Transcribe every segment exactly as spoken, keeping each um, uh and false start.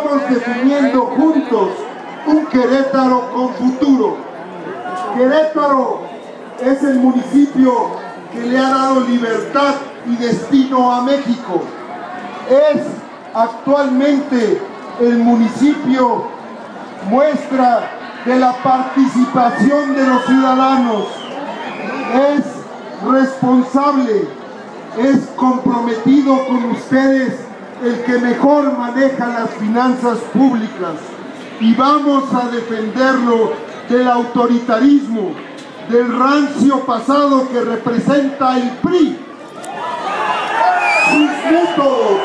Estamos definiendo juntos un Querétaro con futuro. Querétaro es el municipio que le ha dado libertad y destino a México. Es actualmente el municipio muestra de la participación de los ciudadanos. Es responsable, es comprometido con ustedes, el que mejor maneja las finanzas públicas, y vamos a defenderlo del autoritarismo, del rancio pasado que representa el P R I, sus métodos.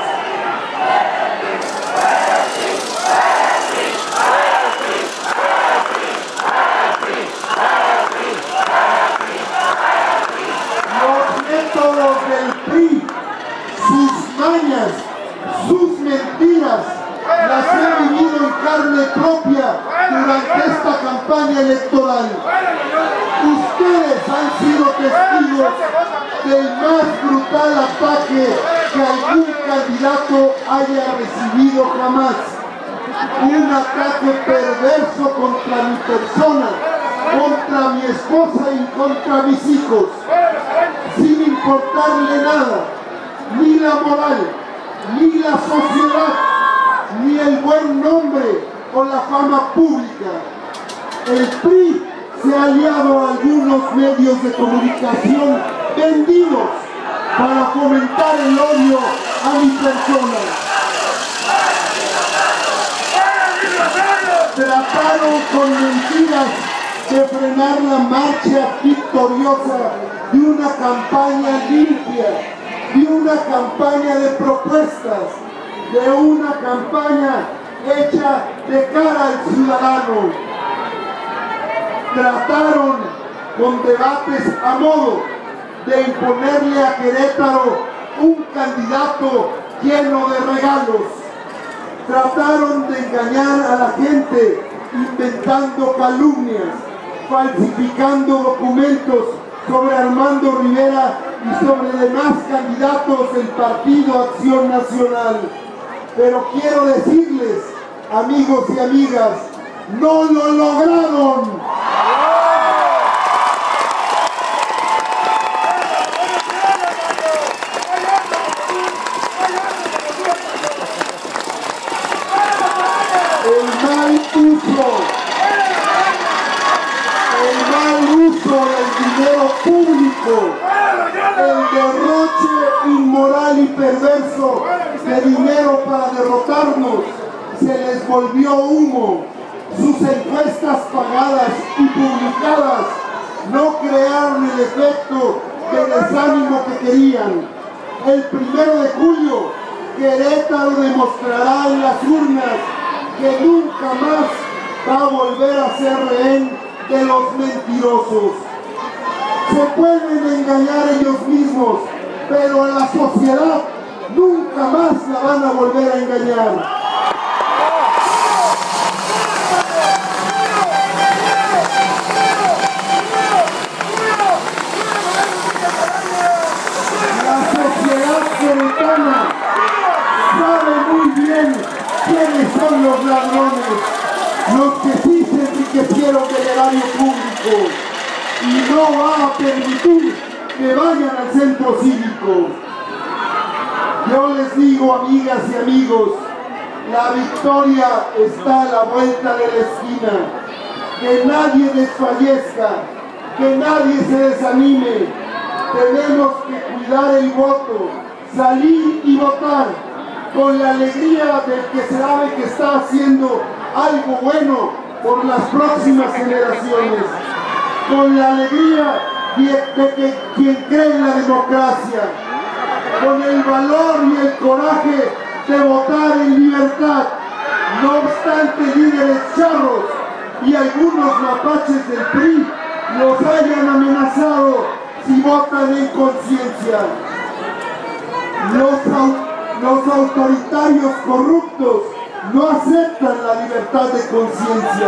Los métodos del P R I, sus mañas, sus mentiras, las he vivido en carne propia durante esta campaña electoral. Ustedes han sido testigos del más brutal ataque que algún candidato haya recibido jamás. Un ataque perverso contra mi persona, contra mi esposa y contra mis hijos, sin importarle nada, ni la moral, ni la sociedad, ni el buen nombre o la fama pública. El P R I se ha aliado a algunos medios de comunicación vendidos para fomentar el odio a mi persona. Trataron con mentiras de frenar la marcha victoriosa de una campaña limpia, de una campaña de propuestas, de una campaña hecha de cara al ciudadano. Trataron con debates a modo de imponerle a Querétaro un candidato lleno de regalos. Trataron de engañar a la gente inventando calumnias, falsificando documentos sobre Armando Rivera y sobre demás candidatos del Partido Acción Nacional. Pero quiero decirles, amigos y amigas, ¡no lo lograron! El mal uso, el mal uso del dinero público, el derroche inmoral y perverso de dinero para derrotarnos, se les volvió humo. Sus encuestas pagadas y publicadas no crearon el efecto de desánimo que querían. El primero de julio, Querétaro demostrará en las urnas que nunca más va a volver a ser rehén de los mentirosos. Se pueden engañar ellos mismos, pero a la sociedad nunca más la van a volver a engañar. La sociedad queretana sabe muy bien quiénes son los ladrones, los que sí se enriquecieron del erario público, y no va a permitir que vayan al centro cívico. Yo les digo, amigas y amigos, la victoria está a la vuelta de la esquina. Que nadie desfallezca, que nadie se desanime. Tenemos que cuidar el voto, salir y votar con la alegría del que se sabe que está haciendo algo bueno por las próximas generaciones, con la alegría de que quien cree en la democracia, con el valor y el coraje de votar en libertad. No obstante, líderes charros y algunos mapaches del P R I los hayan amenazado si votan en conciencia. Los Los autoritarios corruptos no aceptan la libertad de conciencia.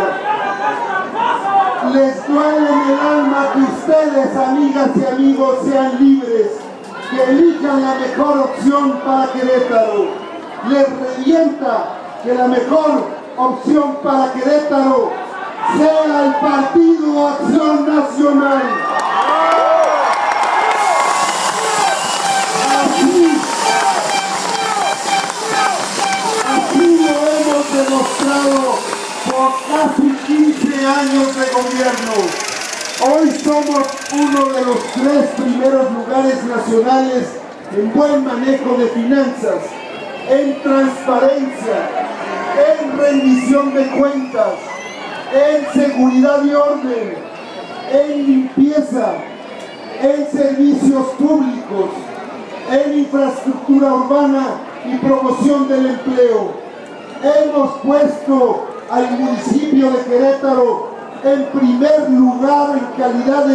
Les duele en el alma que ustedes, amigas y amigos, sean libres, que elijan la mejor opción para Querétaro. Les revienta que la mejor opción para Querétaro sea el Partido Acción Nacional. Así, así lo hemos demostrado por casi quince años de gobierno. Hoy somos uno de los tres primeros lugares nacionales en buen manejo de finanzas, en transparencia, en rendición de cuentas, en seguridad y orden, en limpieza, en servicios públicos, en infraestructura urbana y promoción del empleo. Hemos puesto al municipio de Querétaro en primer lugar en calidad de